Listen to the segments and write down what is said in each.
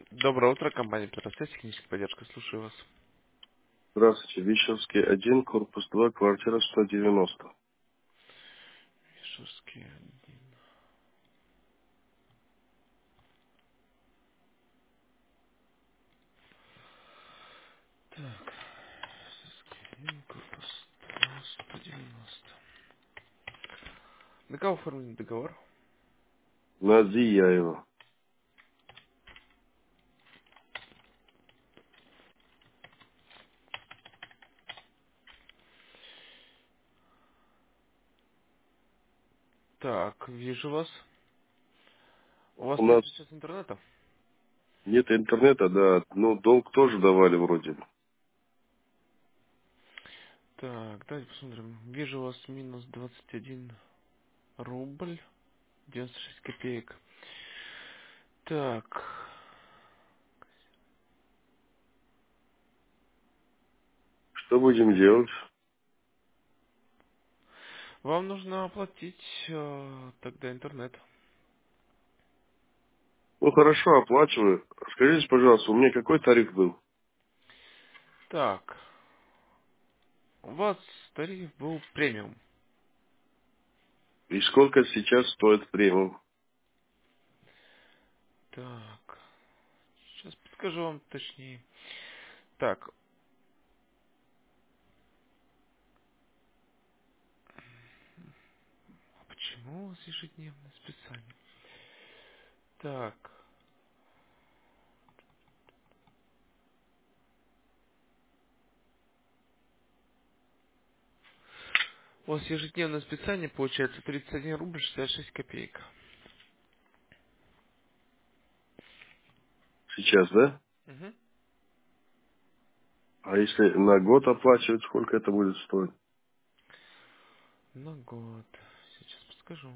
Доброе утро, компания «Первосвязь», техническая поддержка, слушаю вас. Здравствуйте. Вишевский 1, корпус 2, квартира 190. Вишерский. Так, Вишерский, корпус 2, 190. На кого оформлен договор? Назияева. Так, вижу вас. У вас У нет нас сейчас интернета? нет интернета, да. Ну, долг тоже давали вроде бы. Так, давайте посмотрим. Вижу у вас минус 21 рубль, 96 копеек. Так, Что будем делать? вам нужно оплатить тогда интернет. Ну, хорошо, оплачиваю. Скажите, пожалуйста, у меня какой тариф был? Так, у вас тариф был премиум. И сколько сейчас стоит премиум? Так, сейчас подскажу вам точнее. Так, а почему у вас ежедневное списание? Так, у вас ежедневное списание получается 31 рубль 66 копеек. Сейчас, да? Угу. А если на год оплачивать, сколько это будет стоить? На год. Сейчас подскажу.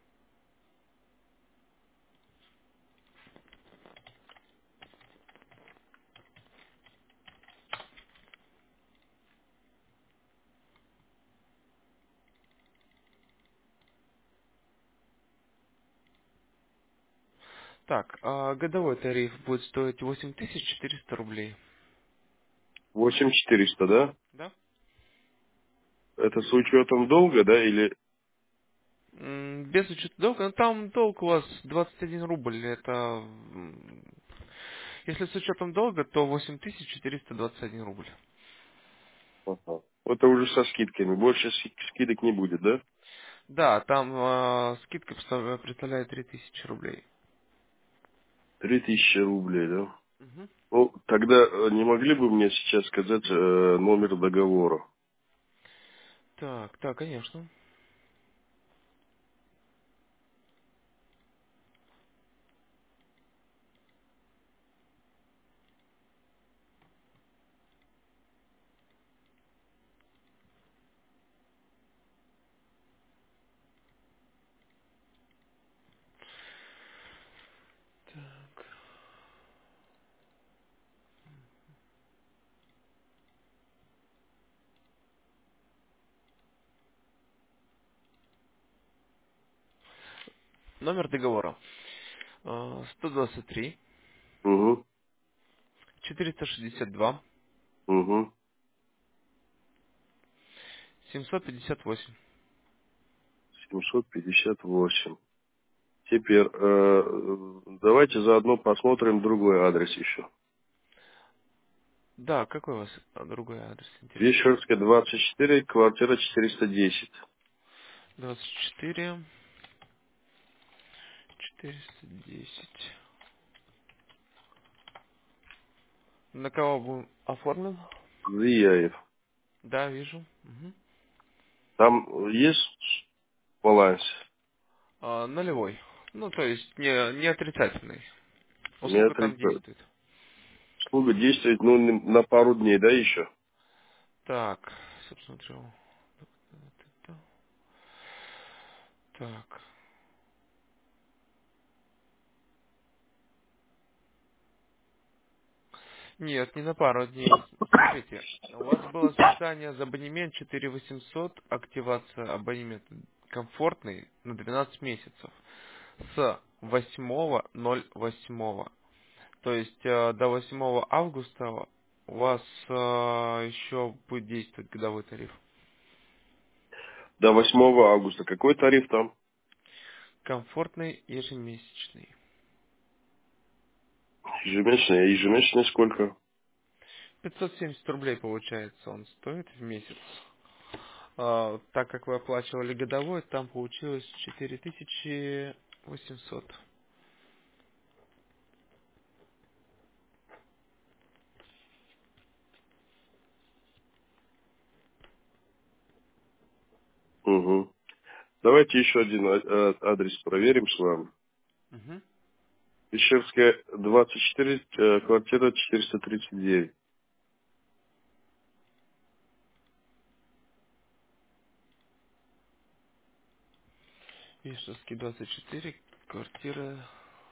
Так, а годовой тариф будет стоить 8400 рублей. 8400, да? Да? Это с учетом долга, да, или... Без учета долга, ну там долг у вас 21 рубль, это... Если с учетом долга, то 8421 рубль. Ага. Это уже со скидками. Больше скидок не будет, да? Да, там скидка представляет 3000 рублей. 3000 рублей, да? Мгм. Ну, тогда не могли бы мне сейчас сказать номер договора? Так, да, конечно. Так. Номер договора. 123 Угу, 462 угу. 758. 758. Теперь давайте заодно посмотрим другой адрес еще. Да, какой у вас другой адрес интересует? Вишерская, 24, квартира 410. 24 410. На кого был оформлен? Зияев. Да, вижу. Мгм. Там есть баланс? Нулевой. Ну, то есть не отрицательный. Не Услуга там отрицаю. действует. Услуга действует, ну, на пару дней, да, еще? Так, собственно, так. Нет, не на пару дней. Смотрите, у вас было списание за абонемент 4800, активация абонемента комфортный на 12 месяцев с 8.08. То есть до 8 августа у вас еще будет действовать годовой тариф. До 8 августа. Какой тариф там? Комфортный ежемесячный. Ежемесячный. А ежемесячный сколько? 570 рублей получается он стоит в месяц. Так как вы оплачивали годовой, там получилось 4800. Угу. Давайте еще один адрес проверим с вами. Угу. Пещерская, 24, квартира 439. Вишевский 24, квартира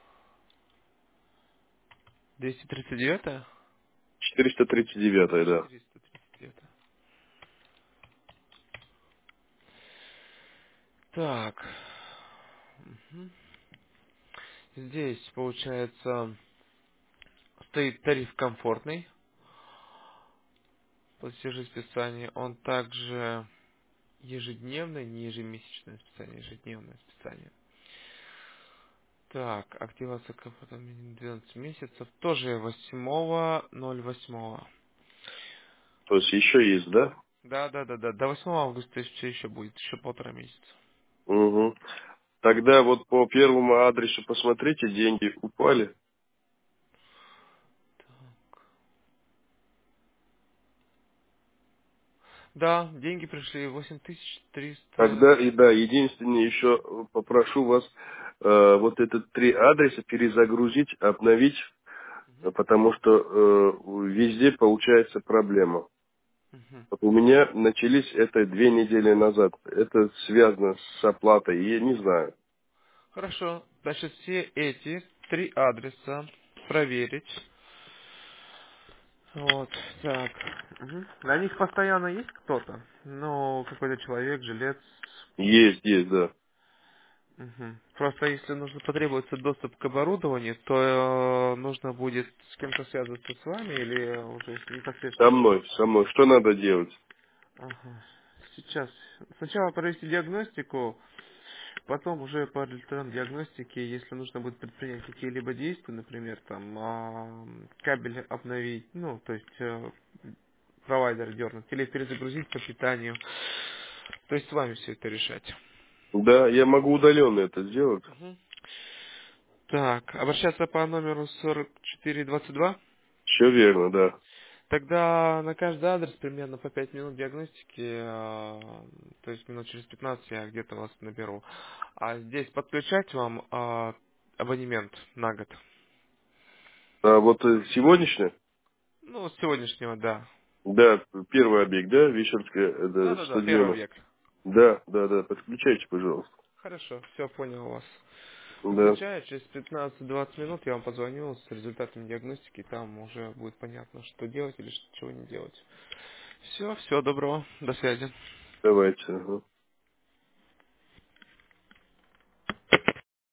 239? 439, да. 439. Так. Мгм. Здесь, получается, стоит тариф комфортный, платежи списания. Он также ежедневное, не ежемесячное списание, ежедневное списание. Так, активация комфорта 12 месяцев. Тоже 8.08. То есть еще есть, да? Да. До 8 августа все еще будет, еще 1,5 месяца. Угу. Тогда вот по первому адресу посмотрите, деньги упали. Да, деньги пришли 8300. Тогда и да, единственное еще попрошу вас вот этот 3 адреса перезагрузить, обновить, Мгм, потому что везде получается проблема. мгм. Вот у меня начались это 2 недели назад. Это связано с оплатой, и я не знаю. Хорошо. Значит, все эти 3 адреса проверить. Вот, так. Мгм. На них постоянно есть кто-то? Ну, какой-то человек, жилец. Есть, да. Мгм. Просто если нужно потребуется доступ к оборудованию, то нужно будет с кем-то связываться с вами или уже Со непосредственно. мной, со мной. Что надо делать? Ага. Сейчас. Сначала провести диагностику, потом уже по результатам диагностики, если нужно будет предпринять какие-либо действия, например, там кабель обновить, ну, то есть провайдер дернуть или перезагрузить по питанию. То есть с вами все это решать. Да, я могу удаленно это сделать. Мгм. Так, обращаться по номеру 4422. Все верно, да. Тогда на каждый адрес примерно по 5 минут диагностики, то есть минут через 15 я где-то вас наберу. А здесь подключать вам абонемент на год. А вот сегодняшнее? Ну, с сегодняшнего, да. Да, первый объект, да, Вишерская, это Да-да-да, первый стадиона. объект. Да, подключайте, пожалуйста. Хорошо, все, понял вас. Да, Включаю, через 15-20 минут я вам позвоню с результатами диагностики, и там уже будет понятно, что делать или чего не делать. Все, всего доброго, до связи. давайте. Ага.